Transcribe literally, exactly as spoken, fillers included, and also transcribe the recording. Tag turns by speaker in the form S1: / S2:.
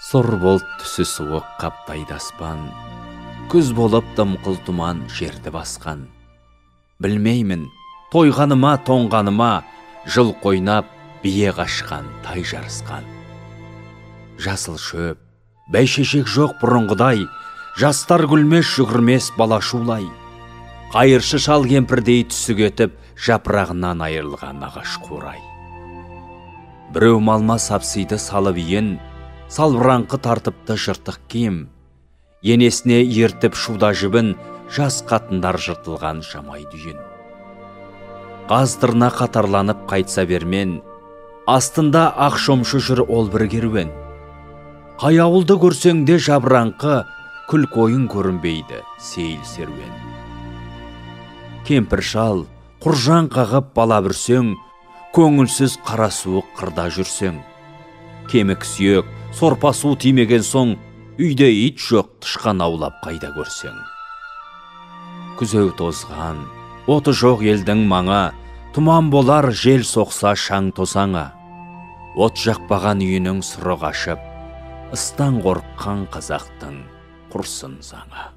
S1: Сұр болт түсі суық қаптайды аспан, күз болып дымқыл тұман жерді басқан. Білмеймін, тойғаныма, тоңғаныма, жыл қойнап, бие қашқан, тай жарысқан. Жасыл шөп, бәйшешек жоқ бұрынғыдай, жастар күлмес, жүгірмес бала шулай. Қайыршы шал кемпірдей түсі кетіп, жапырағынан айырылған ағаш қурай. Біреу малма сапсиды салып иін, салбыраңқы тартыпты жыртық киім. Енесіне ертіп шуда жібін, жас қатындар жыртылған жамай дүйін. Қаздырна қатарланып қайтса бермен, астында ақ шомшы жүр ол бір керуен. Қай ауылды көрсеңде жабыраңқы, күл койын көрінбейді сейіл серуен. Кемпір шал, құржан қағып бала бүрсең, көңілсіз қара суық қырда жүрсең. Кемік сүйек, сорпа су тимеген соң, үйде ит жоқ, тышқан аулап қайда көрсең. Күзеу тозған, оты жоқ елдің маңа, тұман болар жел соқса шаң тозаңа. От жақпаған үйінің сұры қашып, ыстан қорыққан қазақтың құрсын заңа.